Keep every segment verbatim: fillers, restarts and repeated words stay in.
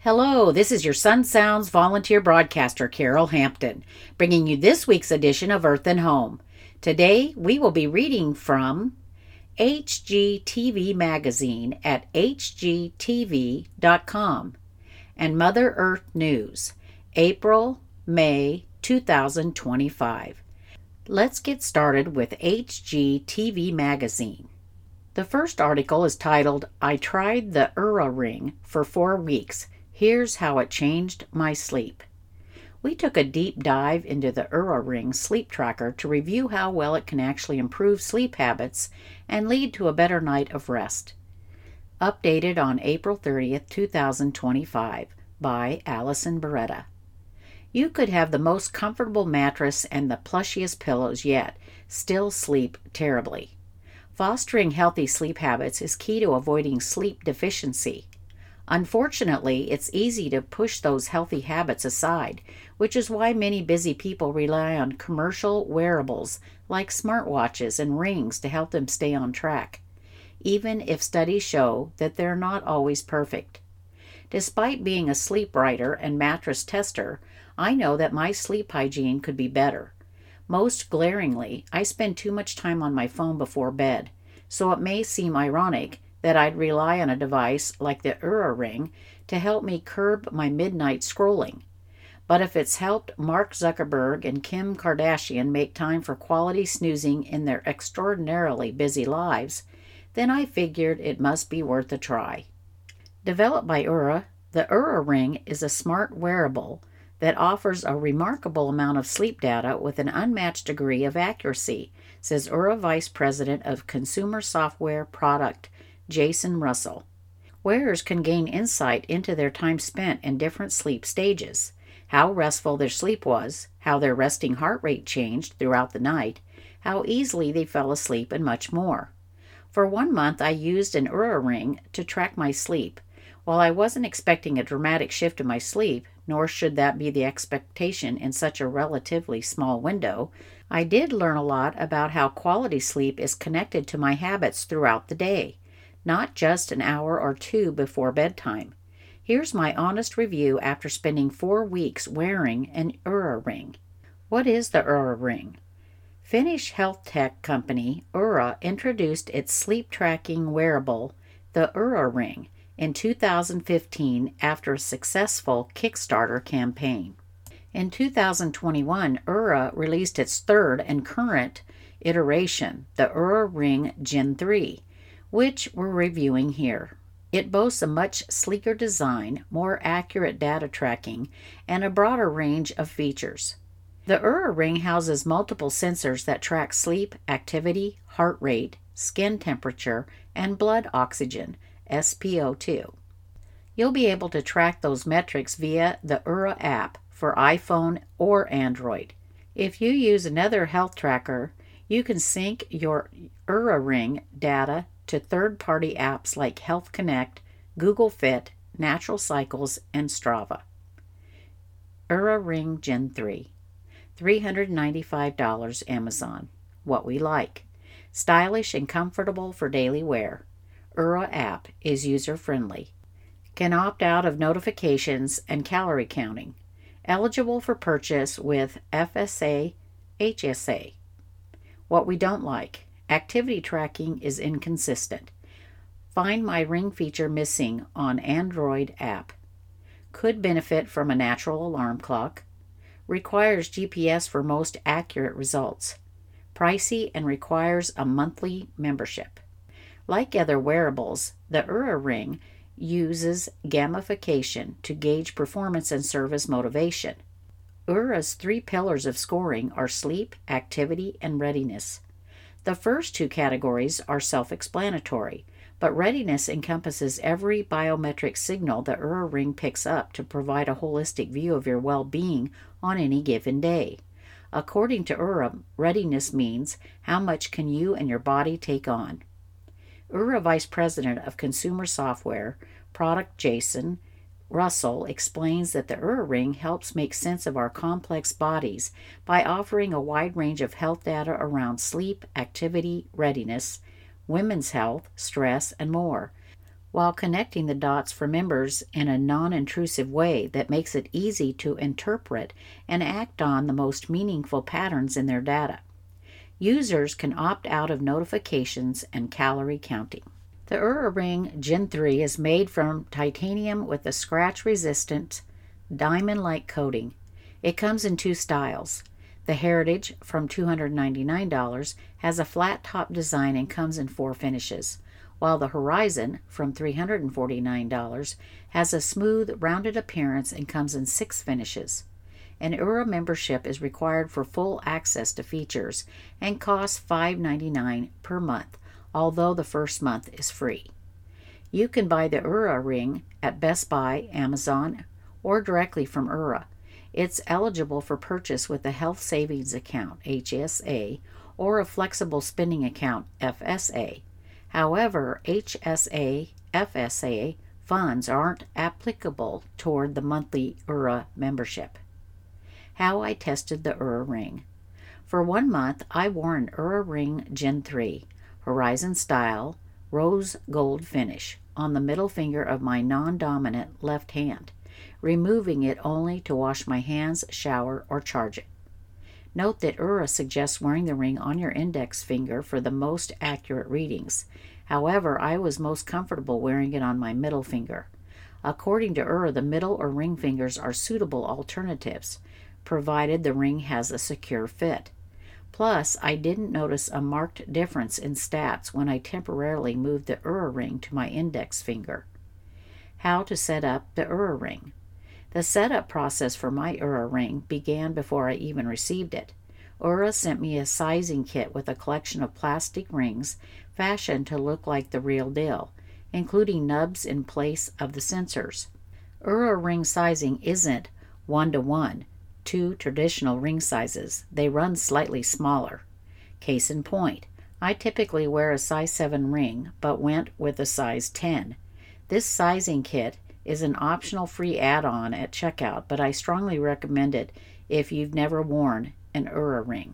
Hello, this is your Sun Sounds volunteer broadcaster, Carol Hampton, bringing you this week's edition of Earth and Home. Today, we will be reading from H G T V Magazine at h g t v dot com and Mother Earth News, April, May two thousand twenty-five. Let's get started with H G T V Magazine. The first article is titled, I Tried the Oura Ring for Four Weeks. Here's how it changed my sleep. We took a deep dive into the Oura Ring sleep tracker to review how well it can actually improve sleep habits and lead to a better night of rest. Updated on April thirtieth, two thousand twenty-five by Allison Beretta. You could have the most comfortable mattress and the plushiest pillows yet, still sleep terribly. Fostering healthy sleep habits is key to avoiding sleep deficiency. Unfortunately, it's easy to push those healthy habits aside, which is why many busy people rely on commercial wearables like smartwatches and rings to help them stay on track, even if studies show that they're not always perfect. Despite being a sleep writer and mattress tester, I know that my sleep hygiene could be better. Most glaringly, I spend too much time on my phone before bed, so it may seem ironic that I'd rely on a device like the Oura Ring to help me curb my midnight scrolling. But if it's helped Mark Zuckerberg and Kim Kardashian make time for quality snoozing in their extraordinarily busy lives, then I figured it must be worth a try. Developed by Oura, the Oura Ring is a smart wearable that offers a remarkable amount of sleep data with an unmatched degree of accuracy, says Oura Vice President of Consumer Software Product Jason Russell. Wearers can gain insight into their time spent in different sleep stages, how restful their sleep was, how their resting heart rate changed throughout the night, how easily they fell asleep, and much more. For one month, I used an Oura Ring to track my sleep. While I wasn't expecting a dramatic shift in my sleep, nor should that be the expectation in such a relatively small window, I did learn a lot about how quality sleep is connected to my habits throughout the day, not just an hour or two before bedtime. Here's my honest review after spending four weeks wearing an Oura Ring. What is the Oura Ring? Finnish health tech company Oura introduced its sleep tracking wearable, the Oura Ring, in two thousand fifteen after a successful Kickstarter campaign. In two thousand twenty-one, Oura released its third and current iteration, the Oura Ring Gen three, which we're reviewing here. It boasts a much sleeker design, more accurate data tracking, and a broader range of features. The Oura Ring houses multiple sensors that track sleep, activity, heart rate, skin temperature, and blood oxygen, S p O two. You'll be able to track those metrics via the Oura app for iPhone or Android. If you use another health tracker, you can sync your Oura Ring data to third-party apps like Health Connect, Google Fit, Natural Cycles, and Strava. Oura Ring Gen three, three hundred ninety-five dollars Amazon. What we like. Stylish and comfortable for daily wear. Oura app is user-friendly. Can opt out of notifications and calorie counting. Eligible for purchase with F S A, H S A. What we don't like. Activity tracking is inconsistent. Find My Ring feature missing on Android app. Could benefit from a natural alarm clock. Requires G P S for most accurate results. Pricey and requires a monthly membership. Like other wearables, the Oura Ring uses gamification to gauge performance and service motivation. Oura's three pillars of scoring are sleep, activity, and readiness. The first two categories are self-explanatory, but readiness encompasses every biometric signal the Oura Ring picks up to provide a holistic view of your well-being on any given day. According to Oura, readiness means how much can you and your body take on. Oura Vice President of Consumer Software, Product Jason Russell explains that the Oura Ring helps make sense of our complex bodies by offering a wide range of health data around sleep, activity, readiness, women's health, stress, and more, while connecting the dots for members in a non-intrusive way that makes it easy to interpret and act on the most meaningful patterns in their data. Users can opt out of notifications and calorie counting. The Oura Ring Gen three is made from titanium with a scratch-resistant, diamond-like coating. It comes in two styles. The Heritage, from two hundred ninety-nine dollars, has a flat-top design and comes in four finishes, while the Horizon, from three hundred forty-nine dollars, has a smooth, rounded appearance and comes in six finishes. An Oura membership is required for full access to features and costs five dollars and ninety-nine cents per month, although the first month is free. You can buy the Oura Ring at Best Buy, Amazon, or directly from Oura. It's eligible for purchase with a Health Savings Account, H S A, or a Flexible Spending Account, F S A. However, H S A, F S A funds aren't applicable toward the monthly Oura membership. How I tested the Oura Ring. For one month, I wore an Oura Ring Gen three, Horizon style, rose gold finish, on the middle finger of my non-dominant left hand, removing it only to wash my hands, shower, or charge it. Note that Oura suggests wearing the ring on your index finger for the most accurate readings. However, I was most comfortable wearing it on my middle finger. According to Oura, the middle or ring fingers are suitable alternatives, provided the ring has a secure fit. Plus, I didn't notice a marked difference in stats when I temporarily moved the Oura Ring to my index finger. How to set up the Oura Ring. The setup process for my Oura Ring began before I even received it. Oura sent me a sizing kit with a collection of plastic rings fashioned to look like the real deal, including nubs in place of the sensors. Oura Ring sizing isn't one-to-one, two traditional ring sizes. They run slightly smaller. Case in point, I typically wear a size seven ring, but went with a size ten. This sizing kit is an optional free add-on at checkout, but I strongly recommend it if you've never worn an Oura Ring.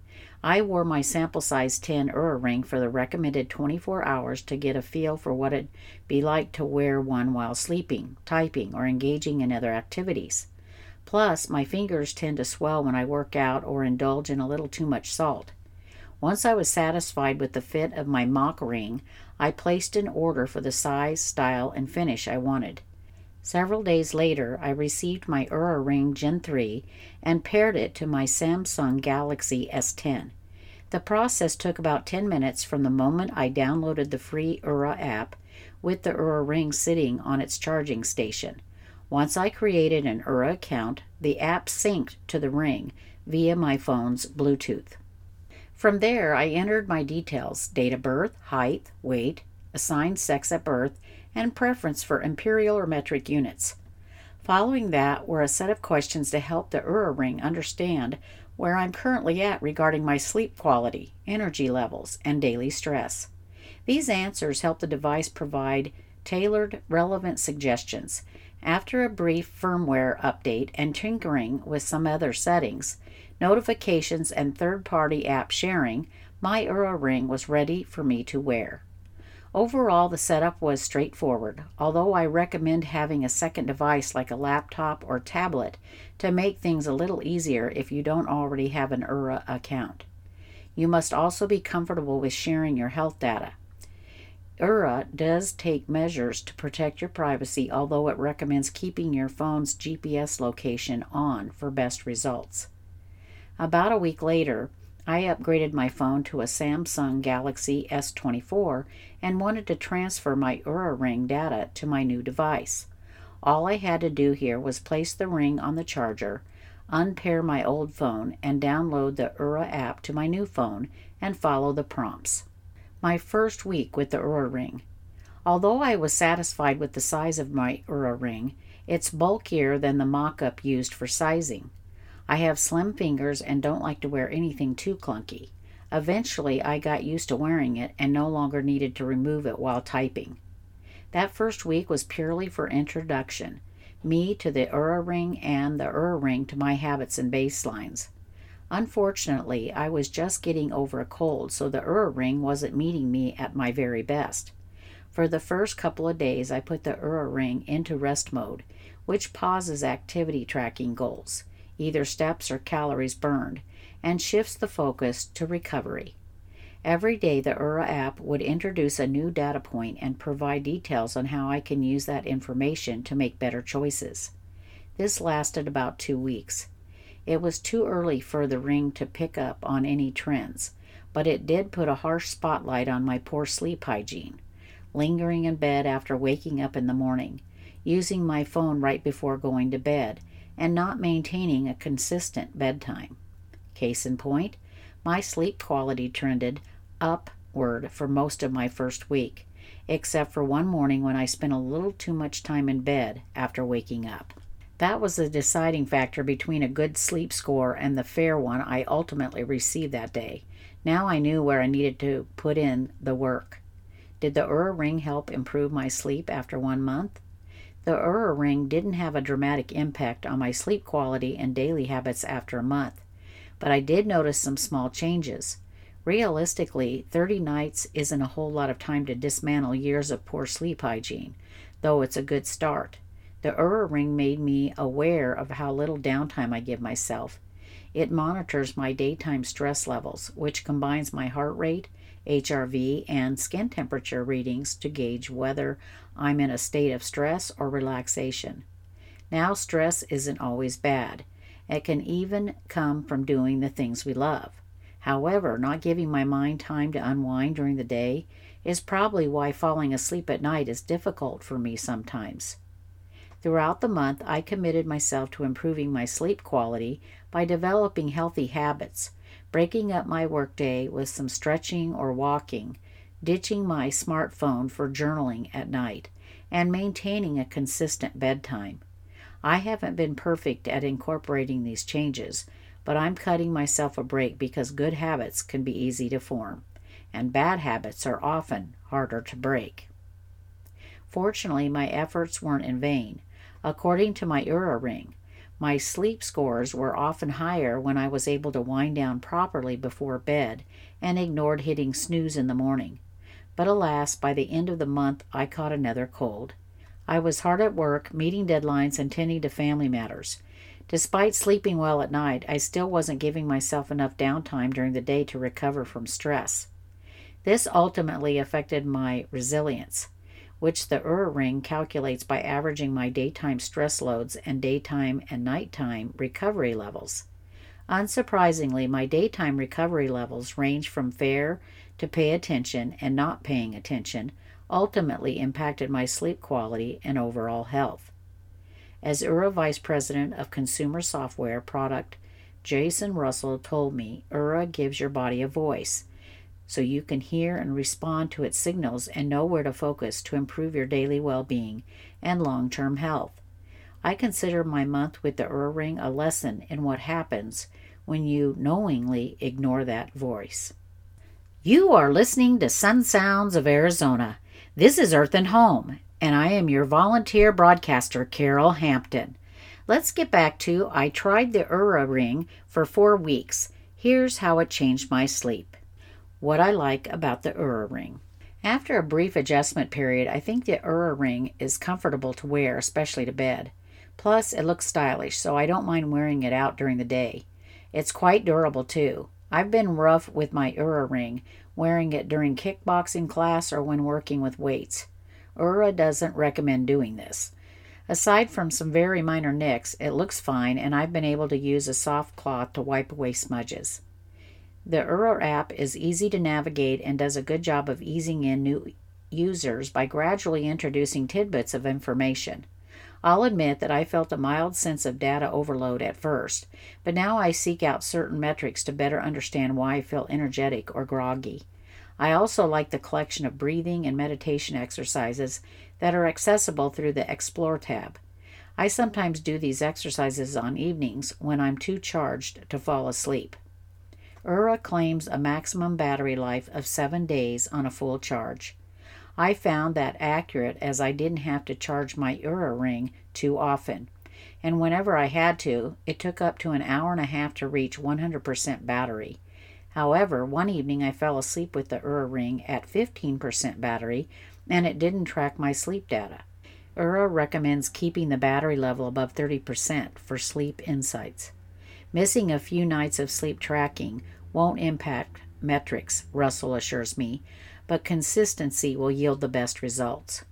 I wore my sample size ten Oura Ring for the recommended twenty-four hours to get a feel for what it'd be like to wear one while sleeping, typing, or engaging in other activities. Plus, my fingers tend to swell when I work out or indulge in a little too much salt. Once I was satisfied with the fit of my mock ring, I placed an order for the size, style, and finish I wanted. Several days later, I received my Oura Ring Gen three and paired it to my Samsung Galaxy S ten. The process took about ten minutes from the moment I downloaded the free Oura app, with the Oura Ring sitting on its charging station. Once I created an Oura account, the app synced to the ring via my phone's Bluetooth. From there, I entered my details: date of birth, height, weight, assigned sex at birth, and preference for imperial or metric units. Following that were a set of questions to help the Oura Ring understand where I'm currently at regarding my sleep quality, energy levels, and daily stress. These answers help the device provide tailored, relevant suggestions. After a brief firmware update and tinkering with some other settings, notifications, and third-party app sharing, my Oura Ring was ready for me to wear. Overall, the setup was straightforward, although I recommend having a second device like a laptop or tablet to make things a little easier if you don't already have an Oura account. You must also be comfortable with sharing your health data. Oura does take measures to protect your privacy, although it recommends keeping your phone's G P S location on for best results. About a week later, I upgraded my phone to a Samsung Galaxy S twenty-four and wanted to transfer my Oura Ring data to my new device. All I had to do here was place the ring on the charger, unpair my old phone, and download the Oura app to my new phone and follow the prompts. My first week with the Oura Ring. Although I was satisfied with the size of my Oura Ring, it's bulkier than the mock-up used for sizing. I have slim fingers and don't like to wear anything too clunky. Eventually, I got used to wearing it and no longer needed to remove it while typing. That first week was purely for introduction, me to the Oura Ring and the Oura Ring to my habits and baselines. Unfortunately, I was just getting over a cold, so the Oura Ring wasn't meeting me at my very best. For the first couple of days, I put the Oura Ring into rest mode, which pauses activity tracking goals, either steps or calories burned, and shifts the focus to recovery. Every day, the Oura app would introduce a new data point and provide details on how I can use that information to make better choices. This lasted about two weeks. It was too early for the ring to pick up on any trends, but it did put a harsh spotlight on my poor sleep hygiene, lingering in bed after waking up in the morning, using my phone right before going to bed, and not maintaining a consistent bedtime. Case in point, my sleep quality trended upward for most of my first week, except for one morning when I spent a little too much time in bed after waking up. That was the deciding factor between a good sleep score and the fair one I ultimately received that day. Now I knew where I needed to put in the work. Did the Oura Ring help improve my sleep after one month? The Oura Ring didn't have a dramatic impact on my sleep quality and daily habits after a month, but I did notice some small changes. Realistically, thirty nights isn't a whole lot of time to dismantle years of poor sleep hygiene, though it's a good start. The Oura Ring made me aware of how little downtime I give myself. It monitors my daytime stress levels, which combines my heart rate, H R V, and skin temperature readings to gauge whether I'm in a state of stress or relaxation. Now, stress isn't always bad. It can even come from doing the things we love. However, not giving my mind time to unwind during the day is probably why falling asleep at night is difficult for me sometimes. Throughout the month, I committed myself to improving my sleep quality by developing healthy habits, breaking up my workday with some stretching or walking, ditching my smartphone for journaling at night, and maintaining a consistent bedtime. I haven't been perfect at incorporating these changes, but I'm cutting myself a break because good habits can be easy to form, and bad habits are often harder to break. Fortunately, my efforts weren't in vain. According to my Oura Ring, my sleep scores were often higher when I was able to wind down properly before bed and ignored hitting snooze in the morning. But alas, by the end of the month, I caught another cold. I was hard at work, meeting deadlines and tending to family matters. Despite sleeping well at night, I still wasn't giving myself enough downtime during the day to recover from stress. This ultimately affected my resilience, which the Oura Ring calculates by averaging my daytime stress loads and daytime and nighttime recovery levels. Unsurprisingly, my daytime recovery levels range from fair to pay attention and not paying attention, ultimately impacted my sleep quality and overall health. As Oura Vice President of Consumer Software Product, Jason Russell told me, Oura gives your body a voice, so you can hear and respond to its signals and know where to focus to improve your daily well-being and long-term health. I consider my month with the Oura Ring a lesson in what happens when you knowingly ignore that voice. You are listening to Sun Sounds of Arizona. This is Earth and Home, and I am your volunteer broadcaster, Carol Hampton. Let's get back to I tried the Oura Ring for four weeks. Here's how it changed my sleep. What I like about the Oura Ring. After a brief adjustment period, I think the Oura Ring is comfortable to wear, especially to bed. Plus, it looks stylish, so I don't mind wearing it out during the day. It's quite durable, too. I've been rough with my Oura Ring, wearing it during kickboxing class or when working with weights. Oura doesn't recommend doing this. Aside from some very minor nicks, it looks fine, and I've been able to use a soft cloth to wipe away smudges. The Oura app is easy to navigate and does a good job of easing in new users by gradually introducing tidbits of information. I'll admit that I felt a mild sense of data overload at first, but now I seek out certain metrics to better understand why I feel energetic or groggy. I also like the collection of breathing and meditation exercises that are accessible through the Explore tab. I sometimes do these exercises on evenings when I'm too charged to fall asleep. Oura claims a maximum battery life of seven days on a full charge. I found that accurate as I didn't have to charge my Oura Ring too often, and whenever I had to, it took up to an hour and a half to reach one hundred percent battery. However, one evening I fell asleep with the Oura Ring at fifteen percent battery and it didn't track my sleep data. Oura recommends keeping the battery level above thirty percent for sleep insights. Missing a few nights of sleep tracking won't impact metrics, Russell assures me, but consistency will yield the best results.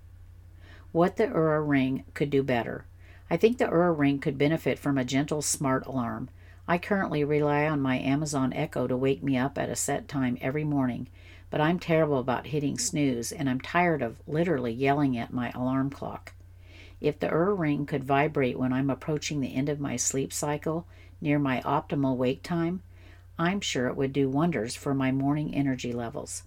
What the Oura Ring could do better. I think the Oura Ring could benefit from a gentle smart alarm. I currently rely on my Amazon Echo to wake me up at a set time every morning, but I'm terrible about hitting snooze, and I'm tired of literally yelling at my alarm clock. If the Oura Ring could vibrate when I'm approaching the end of my sleep cycle, near my optimal wake time, I'm sure it would do wonders for my morning energy levels.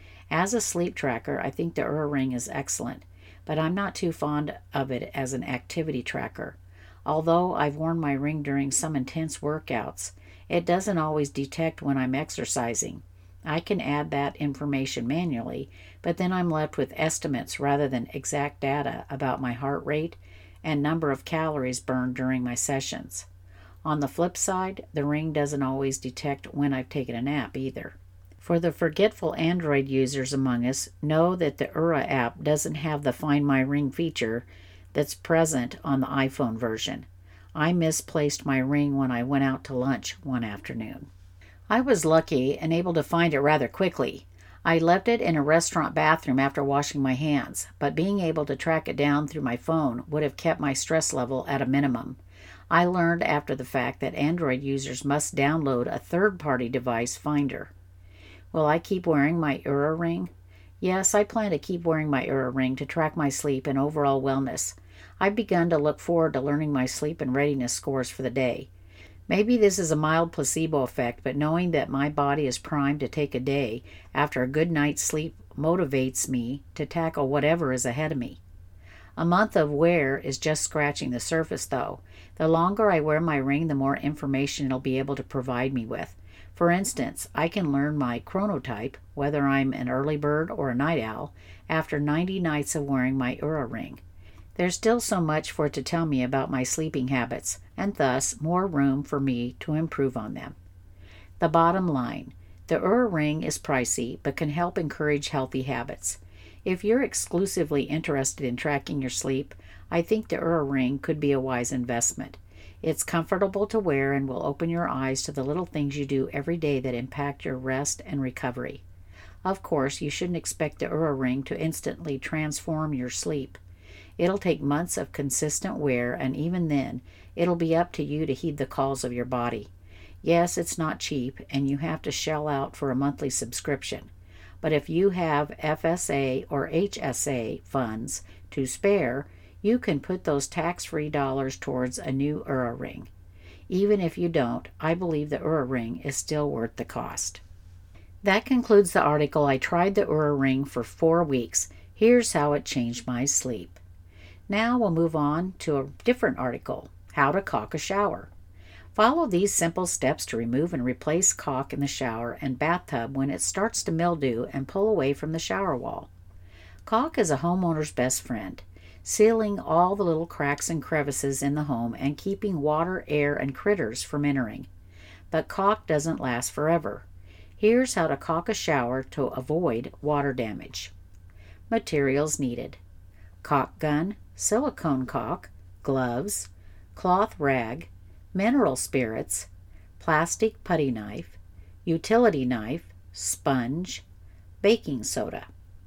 As a sleep tracker, I think the Oura Ring is excellent, but I'm not too fond of it as an activity tracker. Although I've worn my ring during some intense workouts, it doesn't always detect when I'm exercising. I can add that information manually, but then I'm left with estimates rather than exact data about my heart rate and number of calories burned during my sessions. On the flip side, the ring doesn't always detect when I've taken a nap either. For the forgetful Android users among us, know that the Oura app doesn't have the Find My Ring feature that's present on the iPhone version. I misplaced my ring when I went out to lunch one afternoon. I was lucky and able to find it rather quickly. I left it in a restaurant bathroom after washing my hands, but being able to track it down through my phone would have kept my stress level at a minimum. I learned after the fact that Android users must download a third-party device finder. Will I keep wearing my Oura Ring? Yes, I plan to keep wearing my Oura Ring to track my sleep and overall wellness. I've begun to look forward to learning my sleep and readiness scores for the day. Maybe this is a mild placebo effect, but knowing that my body is primed to take a day after a good night's sleep motivates me to tackle whatever is ahead of me. A month of wear is just scratching the surface, though. The longer I wear my ring, the more information it'll be able to provide me with. For instance, I can learn my chronotype, whether I'm an early bird or a night owl, after ninety nights of wearing my Oura Ring. There's still so much for it to tell me about my sleeping habits, and thus more room for me to improve on them. The bottom line, the Oura Ring is pricey, but can help encourage healthy habits. If you're exclusively interested in tracking your sleep, I think the Oura Ring could be a wise investment. It's comfortable to wear and will open your eyes to the little things you do every day that impact your rest and recovery. Of course, you shouldn't expect the Oura Ring to instantly transform your sleep. It'll take months of consistent wear, and even then, it'll be up to you to heed the calls of your body. Yes, it's not cheap, and you have to shell out for a monthly subscription. But if you have F S A or H S A funds to spare, you can put those tax-free dollars towards a new Oura Ring. Even if you don't, I believe the Oura Ring is still worth the cost. That concludes the article. I tried the Oura Ring for four weeks. Here's how it changed my sleep. Now we'll move on to a different article, How to Caulk a Shower. Follow these simple steps to remove and replace caulk in the shower and bathtub when it starts to mildew and pull away from the shower wall. Caulk is a homeowner's best friend, sealing all the little cracks and crevices in the home and keeping water, air, and critters from entering. But caulk doesn't last forever. Here's how to caulk a shower to avoid water damage. Materials needed: caulk gun, silicone caulk, gloves, cloth rag, mineral spirits, plastic putty knife, utility knife, sponge, baking soda.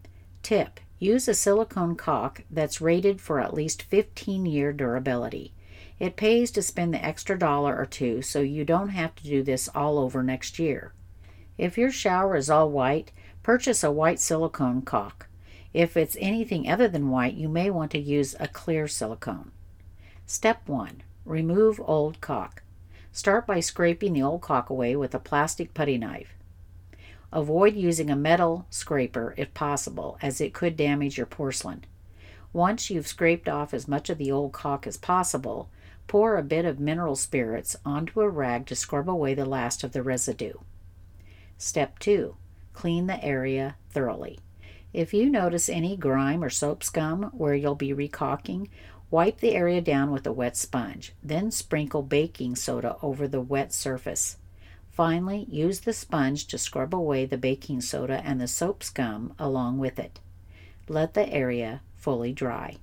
Tip: use a silicone caulk that's rated for at least fifteen-year durability. It pays to spend the extra dollar or two so you don't have to do this all over next year. If your shower is all white, purchase a white silicone caulk. If it's anything other than white, you may want to use a clear silicone. Step one. Remove old caulk. Start by scraping the old caulk away with a plastic putty knife. Avoid using a metal scraper if possible, as it could damage your porcelain. Once you've scraped off as much of the old caulk as possible, pour a bit of mineral spirits onto a rag to scrub away the last of the residue. Step two. Clean the area thoroughly. If you notice any grime or soap scum where you'll be recaulking, wipe the area down with a wet sponge, then sprinkle baking soda over the wet surface. Finally, use the sponge to scrub away the baking soda and the soap scum along with it. Let the area fully dry.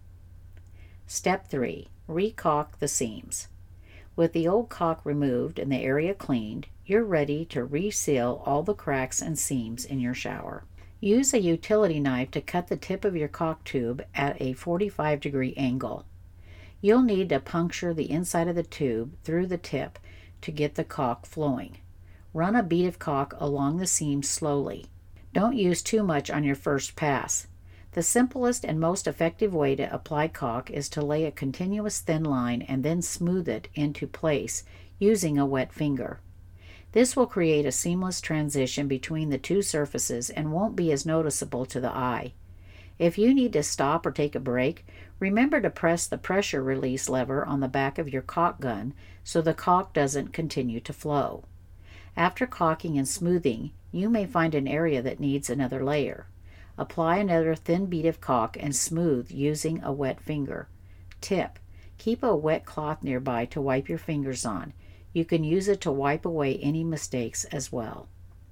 Step three. Recaulk the seams. With the old caulk removed and the area cleaned, you're ready to reseal all the cracks and seams in your shower. Use a utility knife to cut the tip of your caulk tube at a forty-five degree angle. You'll need to puncture the inside of the tube through the tip to get the caulk flowing. Run a bead of caulk along the seam slowly. Don't use too much on your first pass. The simplest and most effective way to apply caulk is to lay a continuous thin line and then smooth it into place using a wet finger. This will create a seamless transition between the two surfaces and won't be as noticeable to the eye. If you need to stop or take a break, remember to press the pressure release lever on the back of your caulk gun so the caulk doesn't continue to flow. After caulking and smoothing, you may find an area that needs another layer. Apply another thin bead of caulk and smooth using a wet finger. Tip: keep a wet cloth nearby to wipe your fingers on. You can use it to wipe away any mistakes as well.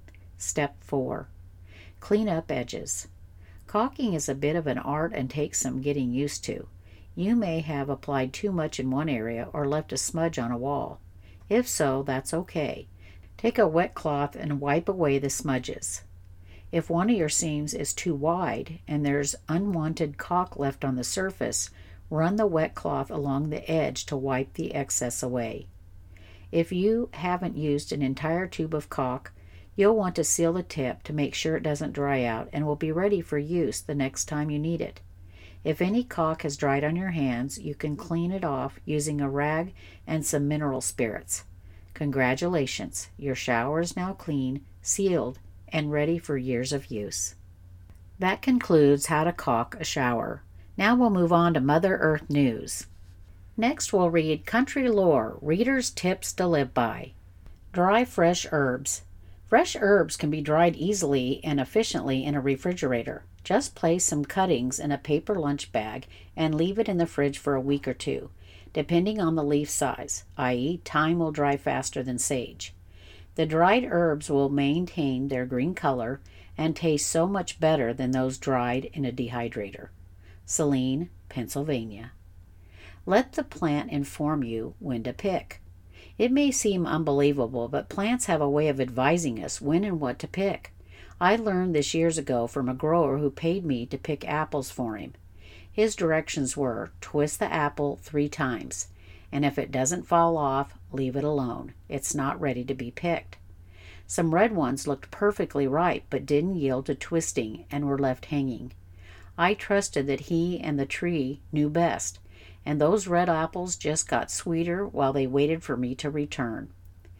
Step four. Clean up edges. Caulking is a bit of an art and takes some getting used to. You may have applied too much in one area or left a smudge on a wall. If so, that's okay. Take a wet cloth and wipe away the smudges. If one of your seams is too wide and there's unwanted caulk left on the surface, run the wet cloth along the edge to wipe the excess away. If you haven't used an entire tube of caulk, you'll want to seal the tip to make sure it doesn't dry out and will be ready for use the next time you need it. If any caulk has dried on your hands, you can clean it off using a rag and some mineral spirits. Congratulations, your shower is now clean, sealed, and ready for years of use. That concludes how to caulk a shower. Now we'll move on to Mother Earth news. Next we'll read Country Lore, Reader's Tips to Live By. Dry fresh herbs. Fresh herbs can be dried easily and efficiently in a refrigerator. Just place some cuttings in a paper lunch bag and leave it in the fridge for a week or two, depending on the leaf size, that is, thyme will dry faster than sage. The dried herbs will maintain their green color and taste so much better than those dried in a dehydrator. Saline, Pennsylvania. Let the plant inform you when to pick. It may seem unbelievable, but plants have a way of advising us when and what to pick. I learned this years ago from a grower who paid me to pick apples for him. His directions were, twist the apple three times, and if it doesn't fall off, leave it alone. It's not ready to be picked. Some red ones looked perfectly ripe but didn't yield to twisting and were left hanging. I trusted that he and the tree knew best, and those red apples just got sweeter while they waited for me to return.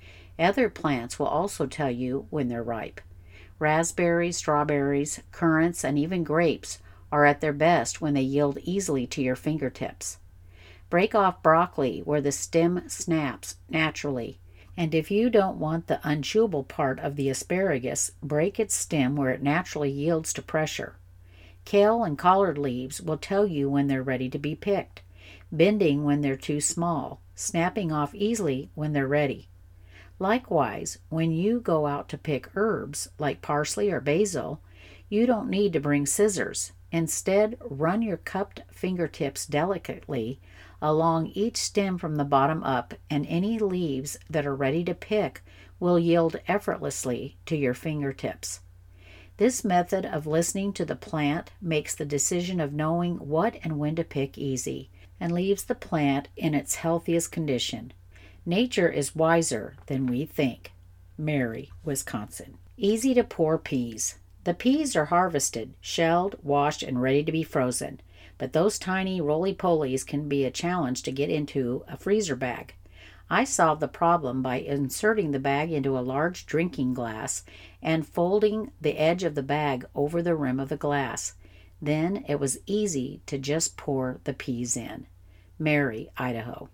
Other plants will also tell you when they're ripe. Raspberries, strawberries, currants, and even grapes are at their best when they yield easily to your fingertips. Break off broccoli where the stem snaps naturally, and if you don't want the unchewable part of the asparagus, break its stem where it naturally yields to pressure. Kale and collard leaves will tell you when they're ready to be picked, bending when they're too small, snapping off easily when they're ready. Likewise, when you go out to pick herbs like parsley or basil, you don't need to bring scissors. Instead, run your cupped fingertips delicately along each stem from the bottom up, and any leaves that are ready to pick will yield effortlessly to your fingertips. This method of listening to the plant makes the decision of knowing what and when to pick easy, and leaves the plant in its healthiest condition. Nature is wiser than we think. Mary, Wisconsin. Easy to pour peas. The peas are harvested, shelled, washed, and ready to be frozen, but those tiny roly-polies can be a challenge to get into a freezer bag. I solved the problem by inserting the bag into a large drinking glass and folding the edge of the bag over the rim of the glass. Then it was easy to just pour the peas in. Mary, Idaho.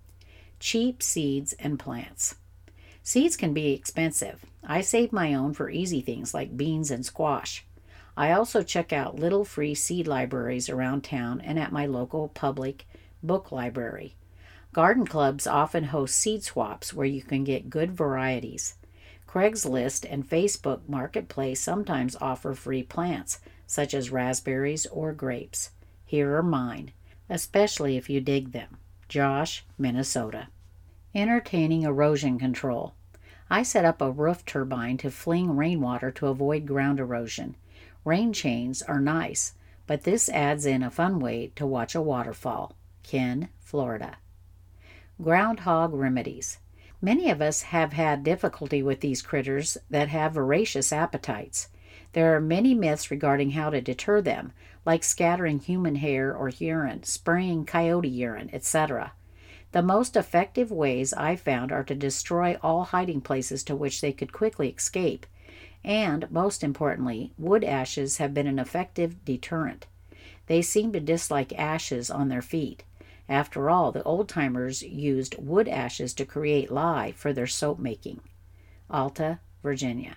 Cheap seeds and plants. Seeds can be expensive. I save my own for easy things like beans and squash. I also check out little free seed libraries around town and at my local public book library. Garden clubs often host seed swaps where you can get good varieties. Craigslist and Facebook Marketplace sometimes offer free plants, such as raspberries or grapes. Here are mine, especially if you dig them. Josh, Minnesota. Entertaining erosion control. I set up a roof turbine to fling rainwater to avoid ground erosion. Rain chains are nice, but this adds in a fun way to watch a waterfall. Ken, Florida. Groundhog remedies. Many of us have had difficulty with these critters that have voracious appetites. There are many myths regarding how to deter them, like scattering human hair or urine, spraying coyote urine, et cetera. The most effective ways I've found are to destroy all hiding places to which they could quickly escape, and, most importantly, wood ashes have been an effective deterrent. They seem to dislike ashes on their feet. After all, the old-timers used wood ashes to create lye for their soap making. Alta, Virginia.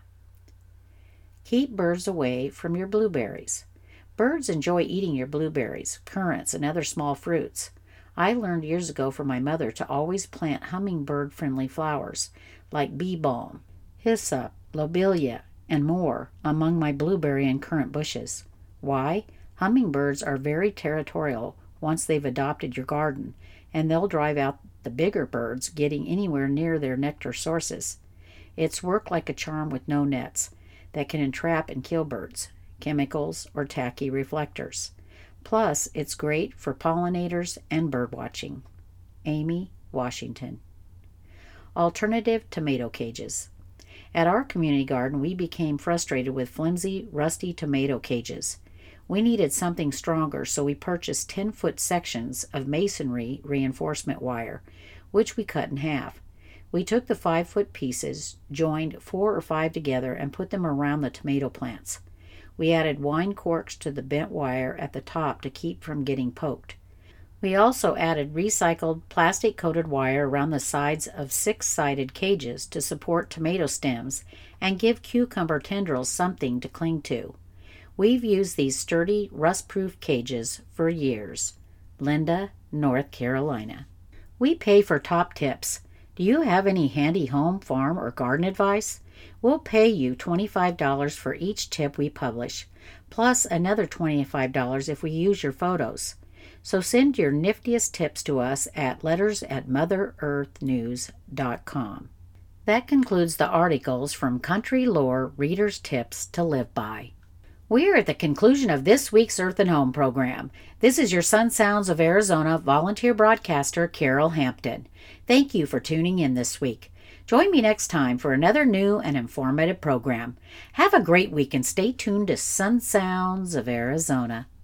Keep birds away from your blueberries. Birds enjoy eating your blueberries, currants, and other small fruits. I learned years ago from my mother to always plant hummingbird-friendly flowers, like bee balm, hyssop, lobelia, and more, among my blueberry and currant bushes. Why? Hummingbirds are very territorial once they've adopted your garden, and they'll drive out the bigger birds getting anywhere near their nectar sources. It's work like a charm with no nets that can entrap and kill birds, chemicals, or tacky reflectors. Plus, it's great for pollinators and bird watching. Amy, Washington. Alternative tomato cages. At our community garden, we became frustrated with flimsy, rusty tomato cages. We needed something stronger, so we purchased ten-foot sections of masonry reinforcement wire, which we cut in half. We took the five-foot pieces, joined four or five together, and put them around the tomato plants. We added wine corks to the bent wire at the top to keep from getting poked. We also added recycled plastic-coated wire around the sides of six-sided cages to support tomato stems and give cucumber tendrils something to cling to. We've used these sturdy, rust-proof cages for years. Linda, North Carolina. We pay for top tips. Do you have any handy home, farm, or garden advice? We'll pay you twenty-five dollars for each tip we publish, plus another twenty-five dollars if we use your photos. So send your niftiest tips to us at letters at mother earth news dot com. That concludes the articles from Country Lore Reader's Tips to Live By. We're at the conclusion of this week's Earth and Home program. This is your Sun Sounds of Arizona volunteer broadcaster, Carol Hampton. Thank you for tuning in this week. Join me next time for another new and informative program. Have a great week and stay tuned to Sun Sounds of Arizona.